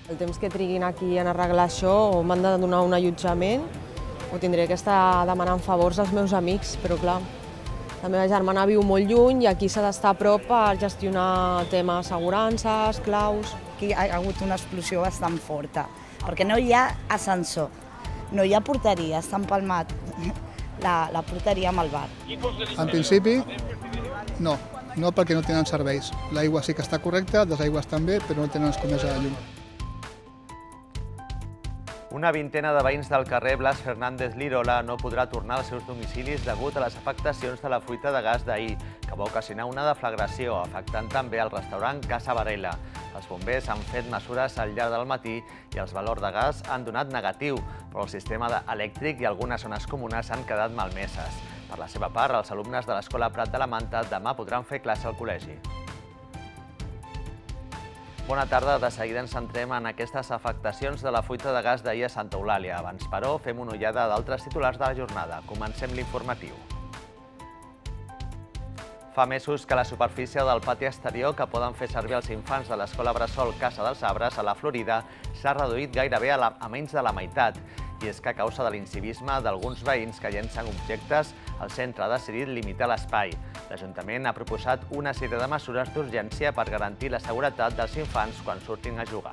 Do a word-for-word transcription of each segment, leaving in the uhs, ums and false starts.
El temps que triguin aquí en arreglar això, o m'han de donar un allotjament, o tindré que estar demanant favors als meus amics, però clar, la meva germana viu molt lluny i aquí s'ha d'estar a prop per gestionar temes assegurances, claus. Aquí ha hagut una explosió bastant forta, perquè no hi ha ascensor, no hi ha porteria, està empalmat la, la porteria amb el bar. En principi, no, no perquè no tenen serveis. L'aigua sí que està correcta, les aigües també, però no tenen els comesa de llum. Una vintena de veïns del carrer Blas Fernández Lirola no podrà tornar als seus domicilis degut a les afectacions de la fuita de gas d'ahir, que va ocasionar una deflagració, afectant també el restaurant Casa Varela. Els bombers han fet mesures al llarg del matí i els valors de gas han donat negatiu, però el sistema elèctric i algunes zones comunes han quedat malmeses. Per la seva part, els alumnes de l'Escola Prat de la Manta demà podran fer classe al col·legi. Bona tarda, de seguida ens centrem en aquestes afectacions de la fuita de gas d'ahir a Santa Eulàlia. Abans, però, fem una ullada d'altres titulars de la jornada. Comencem l'informatiu. Fa mesos que la superfície del pati exterior que poden fer servir els infants de l'Escola Bressol Casa dels Arbres a la Florida s'ha reduït gairebé a, la, a menys de la meitat. I és que a causa de l'incivisme d'alguns veïns que llencen objectes, el centre ha decidit limitar l'espai. L'Ajuntament ha proposat una sèrie de mesures d'urgència per garantir la seguretat dels infants quan surtin a jugar.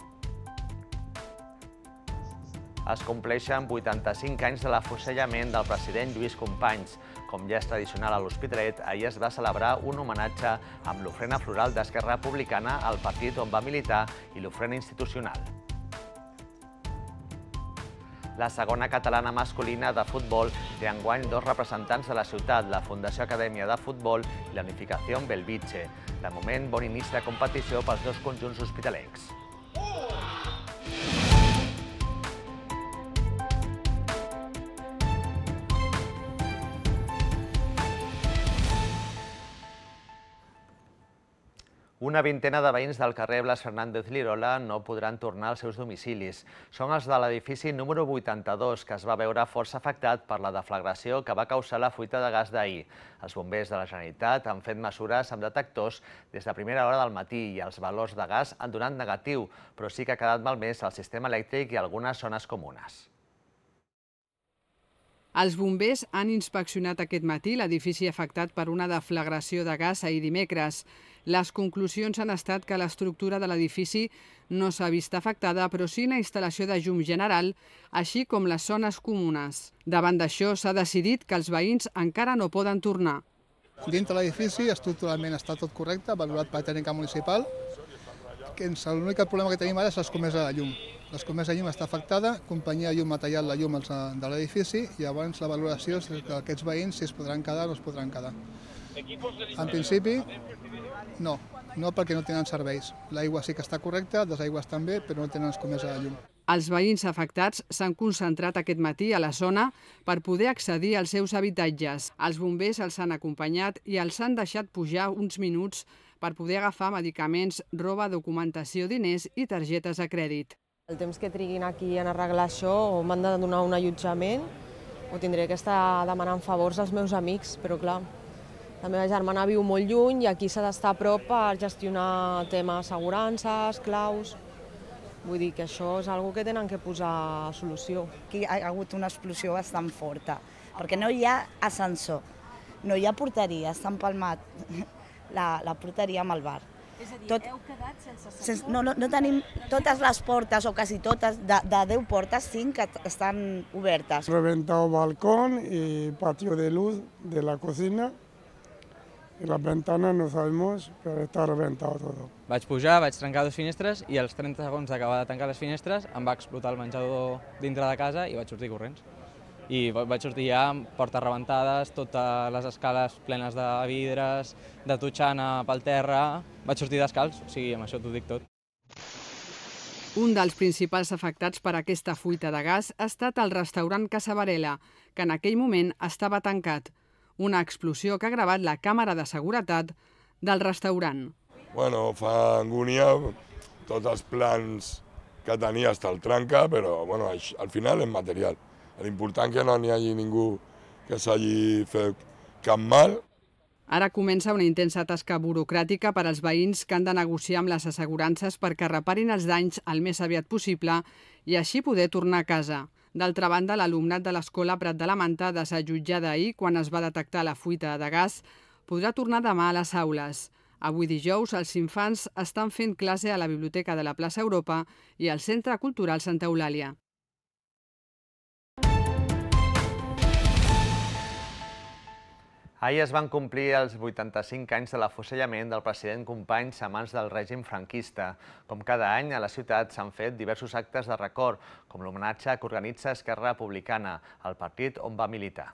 Es compleixen vuitanta-cinc anys de l'afusellament del president Lluís Companys. Com ja és tradicional a l'Hospitalet, ahir es va celebrar un homenatge amb l'ofrena floral d'Esquerra Republicana al partit on va militar i l'ofrena institucional. La segona catalana masculina de futbol té enguany dos representants de la ciutat, la Fundació Acadèmia de Futbol i la Unificació Belvitge. De moment, bon inici de competició pels dos conjunts hospitalencs. Una vintena de veïns del carrer Blas Fernández Lirola no podran tornar als seus domicilis. Són els de l'edifici número vuitanta-dos, que es va veure força afectat per la deflagració que va causar la fuita de gas d'ahir. Els bombers de la Generalitat han fet mesures amb detectors des de primera hora del matí i els valors de gas han donat negatiu, però sí que ha quedat malmès el sistema elèctric i algunes zones comunes. Els bombers han inspeccionat aquest matí l'edifici afectat per una deflagració de gas ahir dimecres. Les conclusions han estat que l'estructura de l'edifici no s'ha vist afectada, però sí la instal·lació de llum general, així com les zones comunes. Davant d'això, s'ha decidit que els veïns encara no poden tornar. Dintre l'edifici, estructuralment està tot correcte, valorat per la tècnica municipal. L'únic problema que tenim ara és l'escomesa de llum. L'escomesa de llum està afectada, companyia de llum ha tallat la llum de l'edifici i llavors la valoració és que aquests veïns si es podran quedar o no es podran quedar. En principi, no, no perquè no tenen serveis. L'aigua sí que està correcta, les aigües també, però no tenen escomesa de llum. Els veïns afectats s'han concentrat aquest matí a la zona per poder accedir als seus habitatges. Els bombers els han acompanyat i els han deixat pujar uns minuts per poder agafar medicaments, roba, documentació, diners i targetes de crèdit. El temps que triguin aquí en arreglar això, o m'han de donar un allotjament, o tindré que estar demanant favors als meus amics, però clar, la meva germana viu molt lluny i aquí s'ha d'estar a prop per gestionar temes assegurances, claus. Vull dir que això és una cosa que tenen que posar solució. Aquí ha hagut una explosió bastant forta, perquè no hi ha ascensor, no hi ha porteria, està empalmat la, la porteria amb el bar. És a dir, Tot, heu quedat sense ascensor? no, no, no tenim totes les portes, o quasi totes, de, de deu portes, cinc que estan obertes. Reventado balcón y patio de luz de la cocina. I les ventanes no sabemos, però està reventat tot. Vaig pujar, vaig trencar dues finestres i als trenta segons d'acabar de tancar les finestres em va explotar el menjador dintre de casa i vaig sortir corrents. I vaig sortir ja amb portes rebentades, totes les escales plenes de vidres, de totxana pel terra. Vaig sortir descalç, o sigui, amb això t'ho dic tot. Un dels principals afectats per aquesta fuita de gas ha estat el restaurant Casa Varela, que en aquell moment estava tancat. Una explosió que ha gravat la càmera de seguretat del restaurant. Bueno, fa angúnia, tots els plans que tenia hasta el trenca, però bueno, al final és material. L'important que no n'hi hagi ningú que s'hagi fet cap mal. Ara comença una intensa tasca burocràtica per als veïns que han de negociar amb les assegurances perquè reparin els danys el més aviat possible i així poder tornar a casa. D'altra banda, l'alumnat de l'Escola Prat de la Manta, desallotjada ahir quan es va detectar la fuita de gas, podrà tornar demà a les aules. Avui dijous, els infants estan fent classe a la Biblioteca de la Plaça Europa i al Centre Cultural Santa Eulàlia. Ahir es van complir els vuitanta-cinc anys de l'afusellament del president Companys a mans del règim franquista. Com cada any, a la ciutat s'han fet diversos actes de record, com l'homenatge que organitza Esquerra Republicana, el partit on va militar.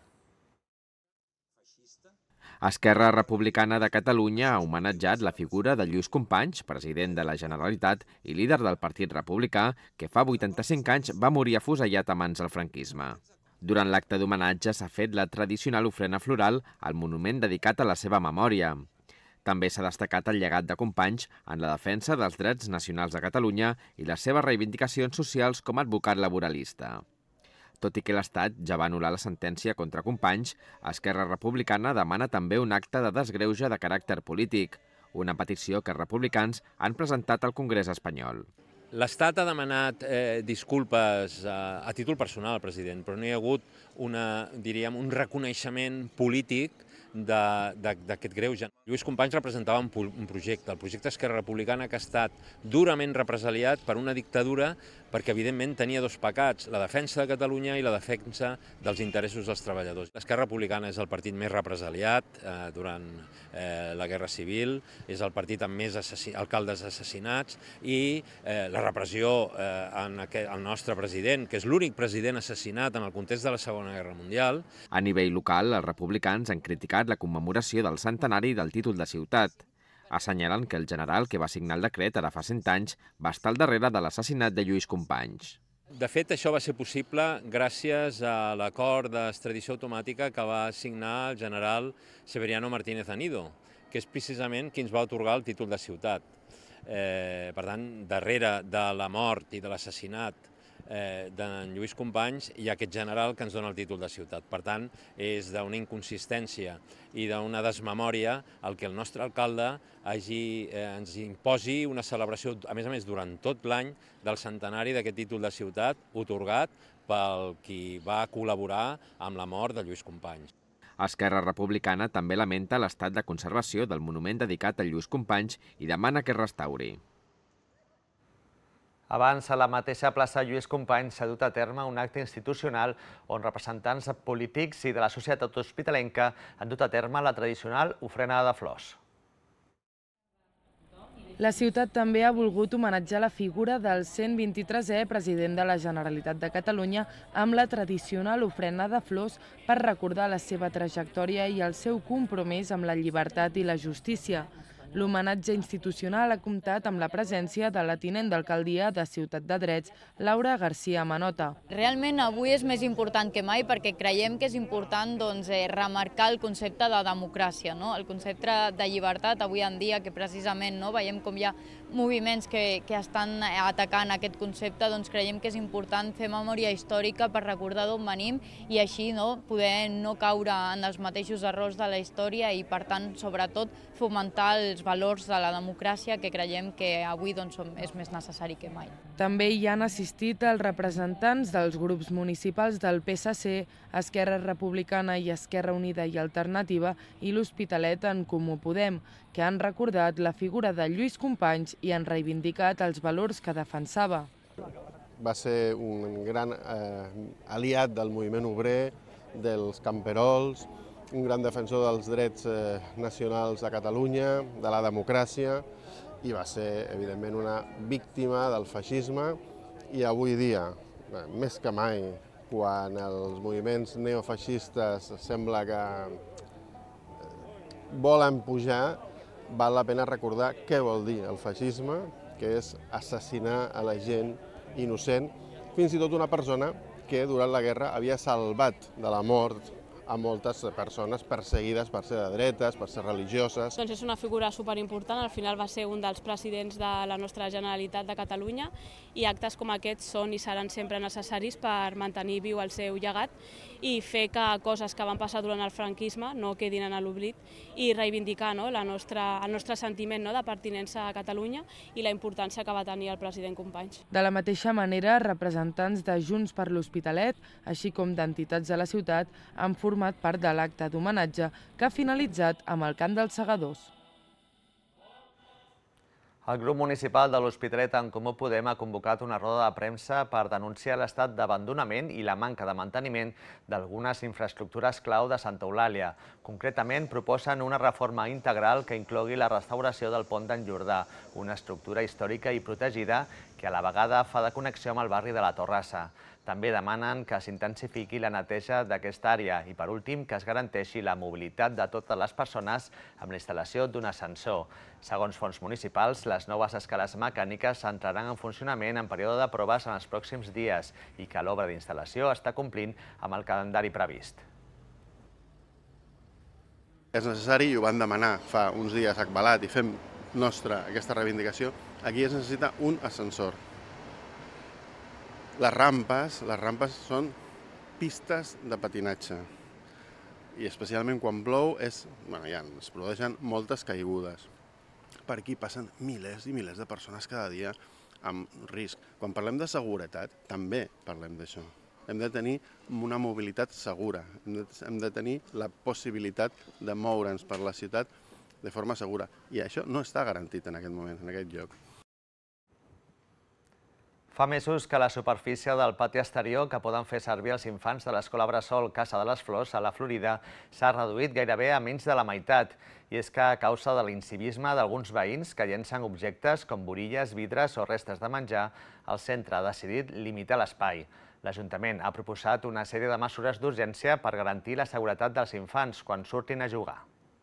Esquerra Republicana de Catalunya ha homenatjat la figura de Lluís Companys, president de la Generalitat i líder del Partit Republicà, que fa vuitanta-cinc anys va morir afusellat a mans del franquisme. Durant l'acte d'homenatge s'ha fet la tradicional ofrena floral al monument dedicat a la seva memòria. També s'ha destacat el llegat de Companys en la defensa dels drets nacionals de Catalunya i les seves reivindicacions socials com a advocat laboralista. Tot i que l'Estat ja va anul·lar la sentència contra Companys, Esquerra Republicana demana també un acte de desgreuge de caràcter polític, una petició que els republicans han presentat al Congrés espanyol. L'Estat ha demanat eh, disculpes a, a títol personal al president, però no hi ha hagut una, diríem, un reconeixement polític d'aquest greuge. Lluís Companys representava un, un projecte, el projecte Esquerra Republicana, que ha estat durament represaliat per una dictadura perquè, evidentment, tenia dos pecats, la defensa de Catalunya i la defensa dels interessos dels treballadors. L'Esquerra Republicana és el partit més represaliat eh, durant eh, la Guerra Civil, és el partit amb més assassin alcaldes assassinats i eh, la repressió eh, en aquest, el nostre president, que és l'únic president assassinat en el context de la Segona Guerra Mundial. A nivell local, els republicans han criticat la commemoració del centenari del títol de ciutat. Assenyalen que el general que va signar el decret ara fa cent anys va estar al darrere de l'assassinat de Lluís Companys. De fet, això va ser possible gràcies a l'acord d'extradició automàtica que va signar el general Severiano Martínez Anido, que és precisament qui ens va atorgar el títol de ciutat. Eh, per tant, darrere de la mort i de l'assassinat Eh, d'en Lluís Companys hi ha aquest general que ens dona el títol de ciutat. Per tant, és d'una inconsistència i d'una desmemòria el que el nostre alcalde hagi, eh, ens imposi una celebració, a més a més, durant tot l'any del centenari d'aquest títol de ciutat, otorgat pel qui va col·laborar amb la mort de Lluís Companys. Esquerra Republicana també lamenta l'estat de conservació del monument dedicat a Lluís Companys i demana que es restauri. Abans, a la mateixa plaça Lluís Companys s'ha dut a terme un acte institucional on representants polítics i de la societat hospitalenca han dut a terme la tradicional ofrena de flors. La ciutat també ha volgut homenatjar la figura del cent vint-i-tresè president de la Generalitat de Catalunya amb la tradicional ofrena de flors per recordar la seva trajectòria i el seu compromís amb la llibertat i la justícia. L'homenatge institucional ha comptat amb la presència de la tinent d'alcaldia de Ciutat de Drets, Laura García Manota. Realment avui és més important que mai perquè creiem que és important doncs, eh, remarcar el concepte de democràcia, no? El concepte de llibertat avui en dia, que precisament no, veiem com hi ha moviments que, que estan atacant aquest concepte, doncs creiem que és important fer memòria històrica per recordar d'on venim i així no, poder no caure en els mateixos errors de la història i, per tant, sobretot, fomentar els valors de la democràcia que creiem que avui doncs, és més necessari que mai. També hi han assistit els representants dels grups municipals del P S C, Esquerra Republicana i Esquerra Unida i Alternativa i l'Hospitalet en Comú Podem, que han recordat la figura de Lluís Companys i han reivindicat els valors que defensava. Va ser un gran eh, aliat del moviment obrer, dels camperols, un gran defensor dels drets eh, nacionals de Catalunya, de la democràcia, i va ser, evidentment, una víctima del feixisme. I avui dia, eh, més que mai, quan els moviments neofeixistes sembla que volen pujar, val la pena recordar què vol dir el feixisme, que és assassinar a la gent innocent, fins i tot una persona que durant la guerra havia salvat de la mort a moltes persones perseguides per ser de dretes, per ser religioses. Doncs és una figura superimportant, al final va ser un dels presidents de la nostra Generalitat de Catalunya i actes com aquests són i seran sempre necessaris per mantenir viu el seu llegat i fer que coses que van passar durant el franquisme no quedin en l'oblit i reivindicar no, la nostra, el nostre sentiment no, de pertinença a Catalunya i la importància que va tenir el president Companys. De la mateixa manera, representants de Junts per l'Hospitalet, així com d'entitats de la ciutat, han format part de l'acte d'homenatge que ha finalitzat amb el cant dels segadors. El grup municipal de l'Hospitalet en Comú Podem ha convocat una roda de premsa per denunciar l'estat d'abandonament i la manca de manteniment d'algunes infraestructures clau de Santa Eulàlia. Concretament, proposen una reforma integral que inclogui la restauració del pont d'en Jordà, una estructura històrica i protegida que a la vegada fa de connexió amb el barri de la Torrassa. També demanen que s'intensifiqui la neteja d'aquesta àrea i, per últim, que es garanteixi la mobilitat de totes les persones amb la instal·lació d'un ascensor. Segons fons municipals, les noves escales mecàniques entraran en funcionament en període de proves en els pròxims dies i que l'obra d'instal·lació està complint amb el calendari previst. És necessari, i ho van demanar fa uns dies a Acbalat i fem nostra aquesta reivindicació, aquí es necessita un ascensor. Les rampes, les rampes són pistes de patinatge i especialment quan plou és, bueno, ja es produeixen moltes caigudes. Per aquí passen milers i milers de persones cada dia amb risc. Quan parlem de seguretat, també parlem d'això. Hem de tenir una mobilitat segura, hem de, hem de tenir la possibilitat de moure'ns per la ciutat de forma segura. I això no està garantit en aquest moment, en aquest lloc. Fa mesos que la superfície del pati exterior que poden fer servir els infants de l'Escola Bressol Casa de les Flors a la Florida s'ha reduït gairebé a menys de la meitat. I és que a causa de l'incivisme d'alguns veïns que llencen objectes com borilles, vidres o restes de menjar, el centre ha decidit limitar l'espai. L'Ajuntament ha proposat una sèrie de mesures d'urgència per garantir la seguretat dels infants quan surtin a jugar.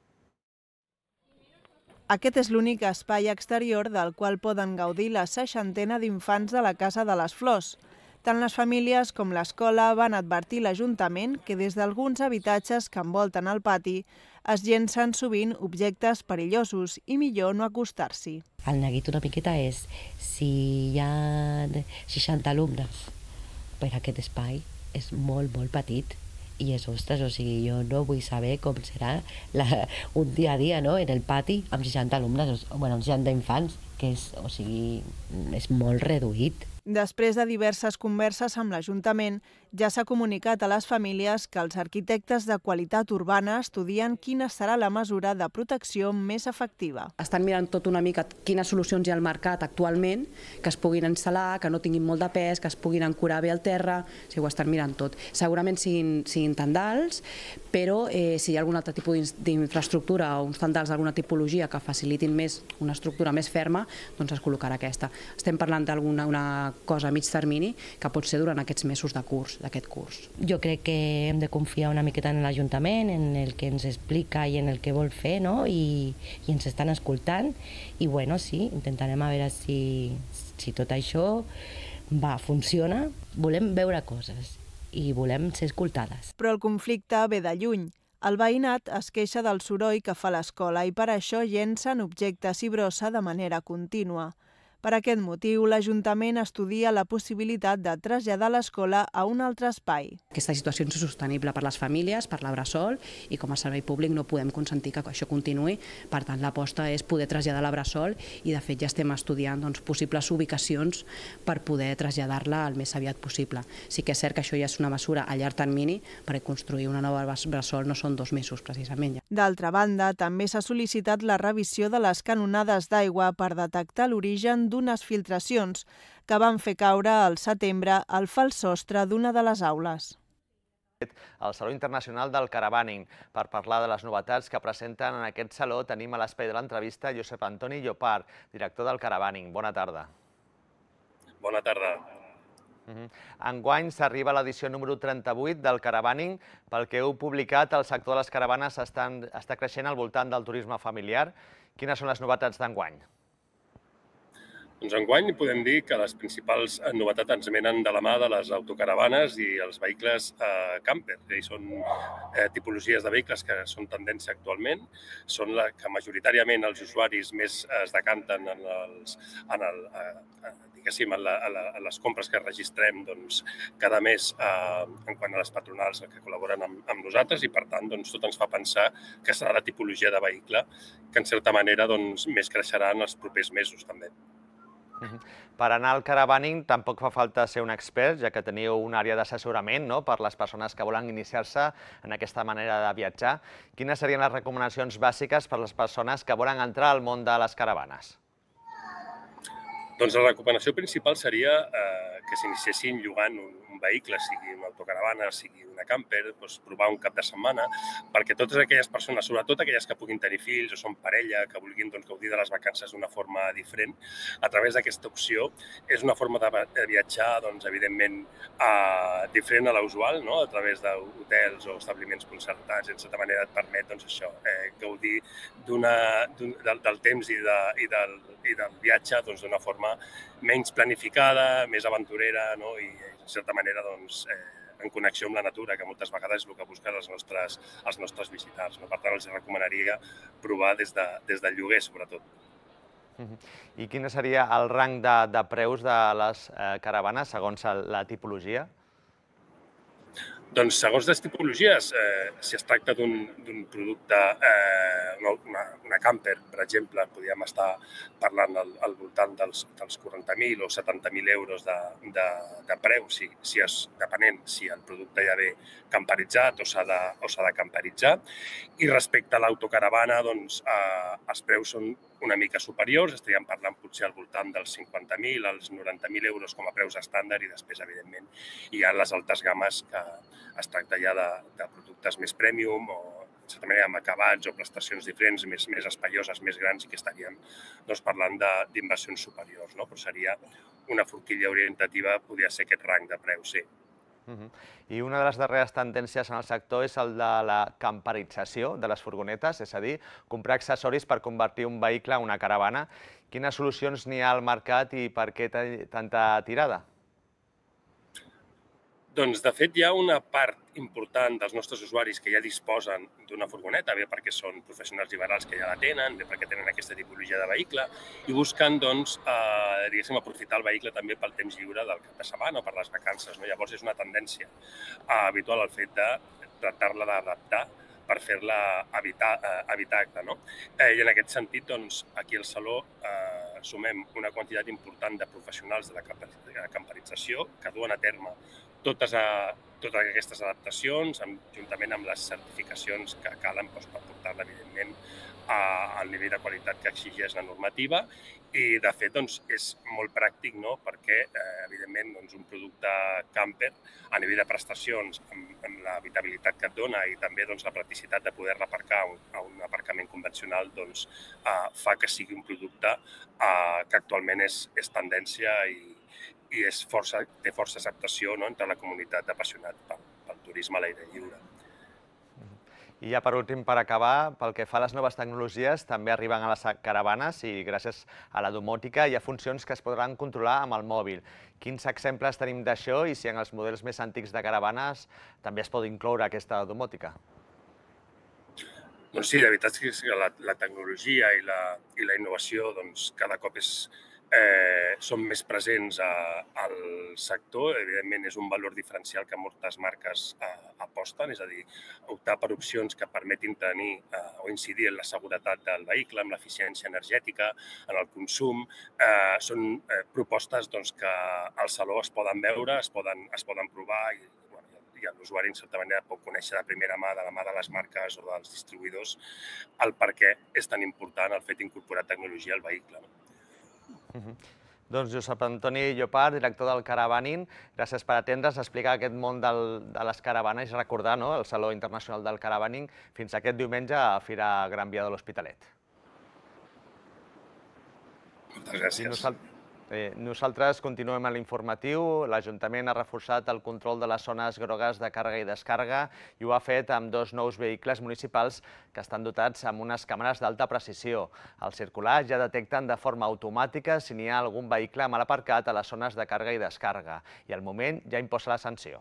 Aquest és l'únic espai exterior del qual poden gaudir la seixantena d'infants de la Casa de les Flors. Tant les famílies com l'escola van advertir l'Ajuntament que des d'alguns habitatges que envolten el pati es llencen sovint objectes perillosos i millor no acostar-s'hi. El neguit una miqueta és si hi ha seixanta alumnes per aquest espai, és molt, molt petit. I és, ostres, o sigui, jo no vull saber com serà la, un dia a dia, no?, en el pati amb seixanta alumnes, bueno, amb seixanta infants, que és, o sigui, és molt reduït. Després de diverses converses amb l'Ajuntament, ja s'ha comunicat a les famílies que els arquitectes de qualitat urbana estudien quina serà la mesura de protecció més efectiva. Estan mirant tot una mica quines solucions hi ha al mercat actualment, que es puguin instal·lar, que no tinguin molt de pes, que es puguin ancorar bé al terra, o sigui, ho estan mirant tot. Segurament siguin, siguin tendals, però eh, si hi ha algun altre tipus d'infraestructura o uns tendals d'alguna tipologia que facilitin més una estructura més ferma, doncs es col·locarà aquesta. Estem parlant d'alguna una cosa a mig termini que pot ser durant aquests mesos de curs, d'aquest curs. Jo crec que hem de confiar una miqueta en l'Ajuntament, en el que ens explica i en el que vol fer, no? I, i ens estan escoltant i bueno, sí, intentarem a veure si, si tot això va, funciona. Volem veure coses i volem ser escoltades. Però el conflicte ve de lluny. El veïnat es queixa del soroll que fa l'escola i per això llencen objectes i brossa de manera contínua. Per aquest motiu, l'Ajuntament estudia la possibilitat de traslladar l'escola a un altre espai. Aquesta situació és insostenible per les famílies, per la Bressol, i com a servei públic no podem consentir que això continuï. Per tant, l'aposta és poder traslladar la Bressol i, de fet, ja estem estudiant doncs, possibles ubicacions per poder traslladar-la el més aviat possible. Sí que és cert que això ja és una mesura a llarg termini, perquè construir una nova Bressol no són dos mesos, precisament. D'altra banda, també s'ha sol·licitat la revisió de les canonades d'aigua per detectar l'origen d'unes filtracions que van fer caure al setembre el fals sostre d'una de les aules. Al Saló Internacional del Caravaning. Per parlar de les novetats que presenten en aquest saló tenim a l'espai de l'entrevista Josep Antoni Llopart, director del Caravaning. Bona tarda. Bona tarda. Enguany s'arriba a l'edició número trenta-vuit del Caravaning. Pel que heu publicat, el sector de les caravanes està creixent al voltant del turisme familiar. Quines són les novetats d'enguany? Doncs enguany podem dir que les principals novetats ens venen de la mà de les autocaravanes i els vehicles eh, camper. I són eh, tipologies de vehicles que són tendència actualment, són la que majoritàriament els usuaris més es decanten en, els, en, el, eh, diguéssim, en, la, en, la, en les compres que registrem doncs, cada mes eh, en quant a les patronals que col·laboren amb, amb nosaltres i, per tant, doncs, tot ens fa pensar que serà la tipologia de vehicle que, en certa manera, doncs, més creixerà en els propers mesos, també. Per anar al caravaning tampoc fa falta ser un expert, ja que teniu una àrea d'assessorament no? per les persones que volen iniciar-se en aquesta manera de viatjar. Quines serien les recomanacions bàsiques per a les persones que volen entrar al món de les caravanes? Doncs la recomanació principal seria eh, que s'iniciessin llogant un, un vehicle, sigui una autocaravana, sigui una camper, doncs provar un cap de setmana, perquè totes aquelles persones, sobretot aquelles que puguin tenir fills o són parella, que vulguin doncs, gaudir de les vacances d'una forma diferent, a través d'aquesta opció és una forma de, de viatjar, doncs, evidentment, eh, diferent a la usual, no? A través d'hotels o establiments concertats, en certa manera et permet doncs, això, eh, gaudir d'una, d'un, del, del temps i, de, i, del, i del viatge doncs, d'una forma menys planificada, més aventurera, no? I, en certa manera, doncs, eh, en connexió amb la natura, que moltes vegades és el que busquen els nostres, els nostres visitants. No? Per tant, els recomanaria provar des, de, des del lloguer, sobretot. I quin seria el rang de, de preus de les eh, caravanes, segons la tipologia? Doncs, segons les tipologies, eh, si es tracta d'un producte, eh, una, una camper, per exemple, podríem estar parlant al, al voltant dels, dels quaranta mil o setanta mil euros de, de, de preu, si, si és, depenent si el producte ja ve camperitzat o s'ha de, o s'ha de camperitzar. I respecte a l'autocaravana, doncs, eh, els preus són una mica superiors, estaríem parlant potser al voltant dels cinquanta mil als noranta mil euros com a preus estàndard i després, evidentment, hi ha les altes gammes que es tracta ja de, de productes més premium o, en certa manera, amb acabats o prestacions diferents, més, més espaioses, més grans i que estaríem doncs, parlant d'inversions superiors. No? Però seria una forquilla orientativa, podria ser aquest rang de preu, sí. Uh-huh. I una de les darreres tendències en el sector és el de la camperització de les furgonetes, és a dir, comprar accessoris per convertir un vehicle en una caravana. Quines solucions n'hi ha al mercat i per què tanta tirada? Doncs, de fet, hi ha una part important dels nostres usuaris que ja disposen d'una furgoneta, bé perquè són professionals liberals que ja la tenen, bé perquè tenen aquesta tipologia de vehicle, i busquen, doncs, eh, diguéssim, aprofitar el vehicle també pel temps lliure del cap de setmana o per les vacances. No? Llavors, és una tendència eh, habitual el fet de tractar-la d'adaptar per fer-la habitar, eh, habitable. No? Eh, I en aquest sentit, doncs, aquí al Saló eh, sumem una quantitat important de professionals de la camperització que duen a terme totes, a, totes aquestes adaptacions, amb, juntament amb les certificacions que calen doncs, per portar-la, evidentment, a, al nivell de qualitat que exigeix la normativa. I, de fet, doncs, és molt pràctic, no? Perquè, eh, evidentment, doncs, un producte camper, a nivell de prestacions, amb, amb l'habitabilitat que et dona i també doncs, la practicitat de poder-la aparcar a un, a un aparcament convencional, doncs, eh, fa que sigui un producte eh, que actualment és, és tendència i, i és força, té força acceptació, no? Entre la comunitat d'apassionats pel, pel turisme a l'aire lliure. I ja per últim, per acabar, pel que fa a les noves tecnologies, també arriben a les caravanes i gràcies a la domòtica hi ha funcions que es podran controlar amb el mòbil. Quins exemples tenim d'això i si en els models més antics de caravanes també es pot incloure aquesta domòtica? Doncs sí, la veritat és que la, la tecnologia i la, i la innovació doncs, cada cop és, eh, són més presents a, al sector. Evidentment, és un valor diferencial que moltes marques eh, aposten, és a dir, optar per opcions que permetin tenir eh, o incidir en la seguretat del vehicle, en l'eficiència energètica, en el consum. Eh, són eh, propostes doncs, que al Saló es poden veure, es poden, es poden provar i i l'usuari, en certa manera, pot conèixer de primera mà, de la mà de les marques o dels distribuïdors, el per què és tan important el fet d'incorporar tecnologia al vehicle. No? Uh-huh. Doncs Josep Antoni Llopart, director del Caravaning, gràcies per atendre's, explicar aquest món del, de les caravanes i recordar no, el Saló Internacional del Caravaning fins aquest diumenge a Fira Gran Via de l'Hospitalet. Moltes gràcies. I, nosal Nosaltres continuem a l'informatiu. L'Ajuntament ha reforçat el control de les zones grogues de càrrega i descàrrega i ho ha fet amb dos nous vehicles municipals que estan dotats amb unes càmeres d'alta precisió. Al circular ja detecten de forma automàtica si n'hi ha algun vehicle mal aparcat a les zones de càrrega i descàrrega i al moment ja imposa la sanció.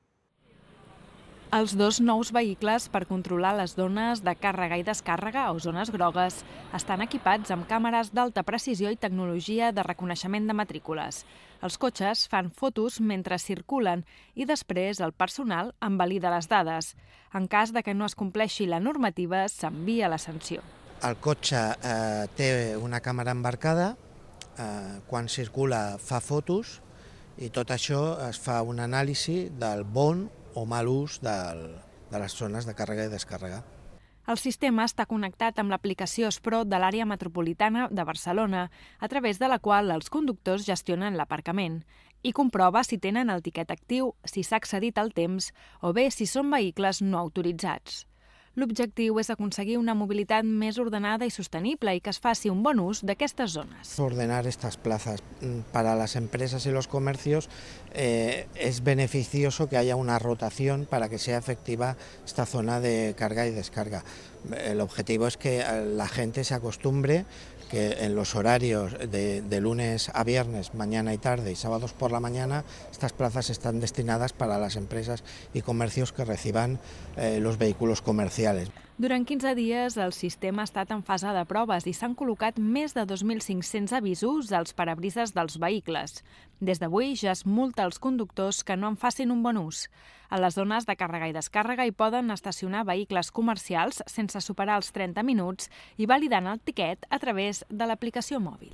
Els dos nous vehicles per controlar les zones de càrrega i descàrrega o zones grogues estan equipats amb càmeres d'alta precisió i tecnologia de reconeixement de matrícules. Els cotxes fan fotos mentre circulen i després el personal en valida les dades. En cas de que no es compleixi la normativa, s'envia la sanció. El cotxe eh, té una càmera embarcada, eh, quan circula fa fotos i tot això es fa un anàlisi del bon o mal ús del, de les zones de càrrega i descàrrega. El sistema està connectat amb l'aplicació Spro de l'àrea metropolitana de Barcelona, a través de la qual els conductors gestionen l'aparcament i comprova si tenen el tiquet actiu, si s'ha excedit el temps o bé si són vehicles no autoritzats. L'objectiu és aconseguir una mobilitat més ordenada y sostenible y que es faci un bon ús d'aquestes zones. Ordenar estas plazas para las empresas y los comercios eh, es beneficioso que haya una rotación para que sea efectiva esta zona de carga y descarga. El objetivo es que la gente se acostumbre que en los horarios de, de lunes a viernes, mañana y tarde y sábados por la mañana, estas plazas están destinadas para las empresas y comercios que reciban eh, los vehículos comerciales. Durant quinze dies, el sistema ha estat en fase de proves i s'han col·locat més de dos mil cinc-cents avisos als parabrises dels vehicles. Des d'avui ja es multa els conductors que no en facin un bon ús. A les zones de càrrega i descàrrega hi poden estacionar vehicles comercials sense superar els trenta minuts i validant el tiquet a través de l'aplicació mòbil.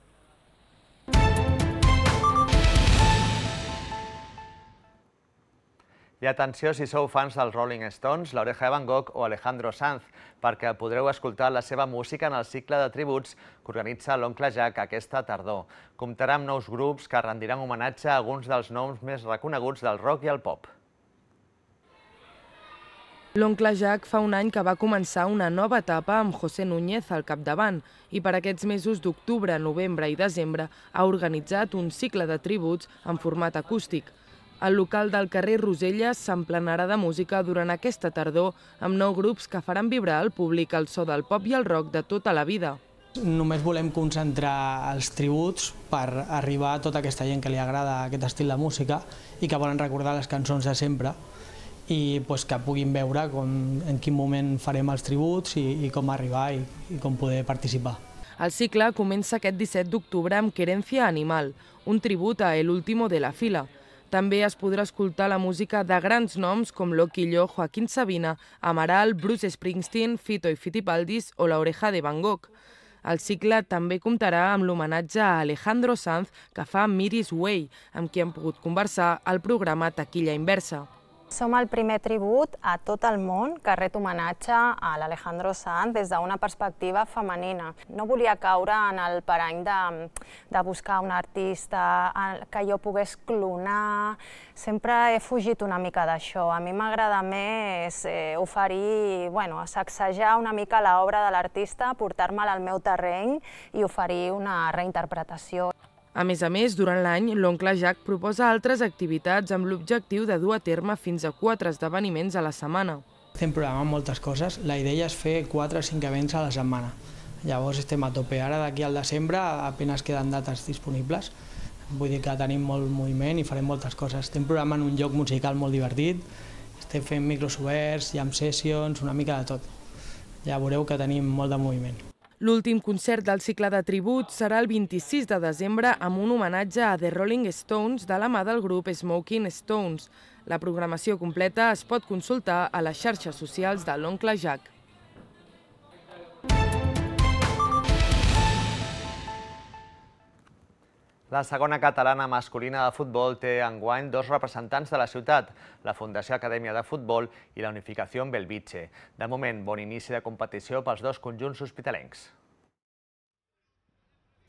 I atenció si sou fans dels Rolling Stones, l'Oreja de Van Gogh o Alejandro Sanz, perquè podreu escoltar la seva música en el cicle de tributs que organitza l'Oncle Jack aquesta tardor. Comptarà amb nous grups que rendiran homenatge a alguns dels noms més reconeguts del rock i el pop. L'Oncle Jack fa un any que va començar una nova etapa amb José Núñez al capdavant i per aquests mesos d'octubre, novembre i desembre ha organitzat un cicle de tributs en format acústic. El local del carrer Roselles s'emplenarà de música durant aquesta tardor amb nou grups que faran vibrar al públic el so del pop i el rock de tota la vida. Només volem concentrar els tributs per arribar a tota aquesta gent que li agrada aquest estil de música i que volen recordar les cançons de sempre i pues, que puguin veure com, en quin moment farem els tributs i, i com arribar i, i com poder participar. El cicle comença aquest disset d'octubre amb Querencia Animal, un tribut a El Último de la Fila. També es podrà escoltar la música de grans noms com Loquillo, Joaquín Sabina, Amaral, Bruce Springsteen, Fito i Fitipaldis o la Oreja de Van Gogh. El cicle també comptarà amb l'homenatge a Alejandro Sanz que fa Miris Way, amb qui hem pogut conversar al programa Taquilla Inversa. Som el primer tribut a tot el món que ret homenatge a l'Alejandro Sanz des d'una perspectiva femenina. No volia caure en el parany de, de buscar un artista que jo pogués clonar. Sempre he fugit una mica d'això. A mi m'agrada més eh, oferir, bueno, sacsejar una mica l'obra de l'artista, portar-me'l al meu terreny i oferir una reinterpretació. A més a més, durant l'any, l'Oncle Jack proposa altres activitats amb l'objectiu de dur a terme fins a quatre esdeveniments a la setmana. Estem programant moltes coses. La idea és fer quatre o cinc events a la setmana. Llavors estem a tope. Ara d'aquí al desembre apenas queden dates disponibles. Vull dir que tenim molt moviment i farem moltes coses. Estem programant un joc musical molt divertit, estem fent micros oberts, jam sessions, una mica de tot. Ja veureu que tenim molt de moviment. L'últim concert del cicle de tributs serà el vint-i-sis de desembre amb un homenatge a The Rolling Stones de la mà del grup Smoking Stones. La programació completa es pot consultar a les xarxes socials de l'Oncle Jack. La segona catalana masculina de futbol té enguany dos representants de la ciutat, la Fundació Acadèmia de Futbol i la Unificació Belvitge. De moment, bon inici de competició pels dos conjunts hospitalencs.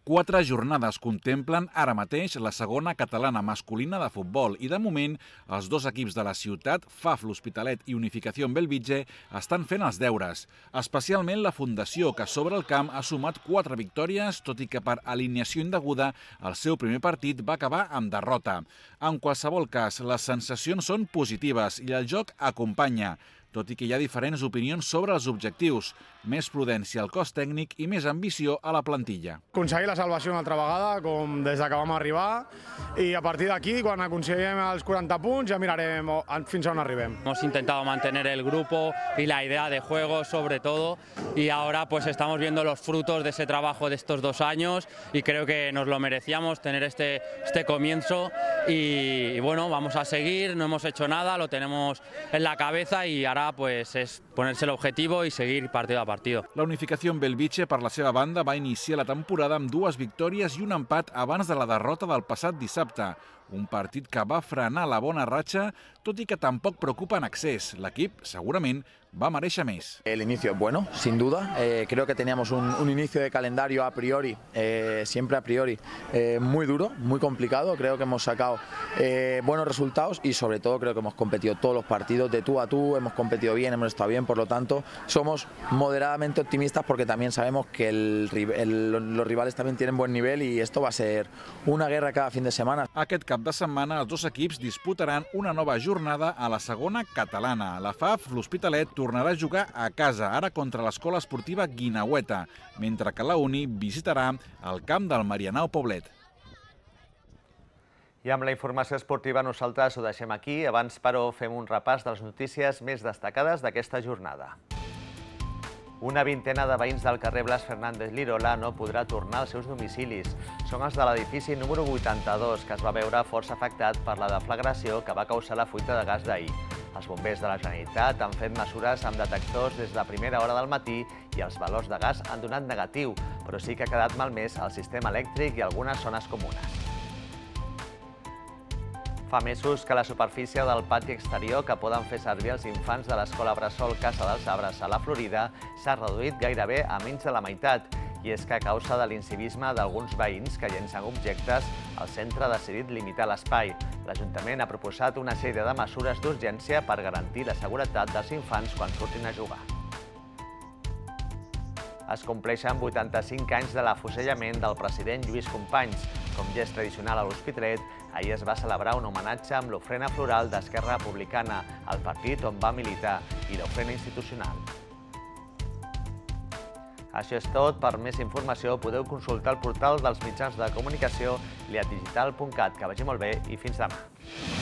Quatre jornades contemplen ara mateix la segona catalana masculina de futbol i, de moment, els dos equips de la ciutat, F A F l'Hospitalet i Unificació Bellvitge, estan fent els deures. Especialment la Fundació, que sobre el camp ha sumat quatre victòries, tot i que per alineació indeguda el seu primer partit va acabar amb derrota. En qualsevol cas, les sensacions són positives i el joc acompanya, tot i que hi ha diferents opinions sobre els objectius. Més prudència al cos tècnic i més ambició a la plantilla. Aconseguir la salvació una altra vegada, com des que vam arribar, i a partir d'aquí, quan aconseguim els quaranta punts, ja mirarem fins on arribem. Hemos intentado mantener el grupo y la idea de juego sobre todo, y ahora pues estamos viendo los frutos de ese trabajo de estos dos años y creo que nos lo merecíamos tener este, este comienzo y, y bueno, vamos a seguir, no hemos hecho nada, lo tenemos en la cabeza y ahora pues es ponerse el objetivo y seguir partido a partido. La Unificació Bellvitge, per la seva banda, va iniciar la temporada amb dues victòries i un empat abans de la derrota del passat dissabte. Un partit que va frenar la bona ratxa, tot i que tampoc preocupa en excés. L'equip, segurament, va mereixer més. El inicio es bueno, sin duda. Eh, creo que teníamos un, un inicio de calendario a priori, eh, siempre a priori, eh, muy duro, muy complicado. Creo que hemos sacado eh, buenos resultados y sobre todo creo que hemos competido todos los partidos de tú a tú, hemos competido bien, hemos estado bien, por lo tanto somos moderadamente optimistas porque también sabemos que el, el, los rivales también tienen buen nivel y esto va a ser una guerra cada fin de semana. Aquest cap de setmana els dos equips disputaran una nova jornada a la segona catalana. La F A F, l'Hospitalet, tornarà a jugar a casa, ara contra l'Escola Esportiva Guinaueta, mentre que la Uni visitarà el camp del Marianao Poblet. I amb la informació esportiva nosaltres ho deixem aquí. Abans, però, fem un repàs de les notícies més destacades d'aquesta jornada. Una vintena de veïns del carrer Blas Fernández Lirola no podrà tornar als seus domicilis. Són els de l'edifici número vuitanta-dos, que es va veure força afectat per la deflagració que va causar la fuita de gas d'ahir. Els bombers de la Generalitat han fet mesures amb detectors des de primera hora del matí i els valors de gas han donat negatiu, però sí que ha quedat malmès el sistema elèctric i algunes zones comunes. Fa mesos que la superfície del pati exterior que poden fer servir els infants de l'escola bressol Casa dels Arbres a la Florida s'ha reduït gairebé a menys de la meitat. I és que a causa de l'incivisme d'alguns veïns que llencen objectes, el centre ha decidit limitar l'espai. L'Ajuntament ha proposat una sèrie de mesures d'urgència per garantir la seguretat dels infants quan surtin a jugar. Es compleixen vuitanta-cinc anys de l'afusellament del president Lluís Companys. Com ja és tradicional a l'Hospitalet, ahir es va celebrar un homenatge amb l'ofrena floral d'Esquerra Republicana, el partit on va militar, i l'ofrena institucional. Això és tot. Per més informació podeu consultar el portal dels mitjans de comunicació liat digital punt cat. Que vagi molt bé i fins demà.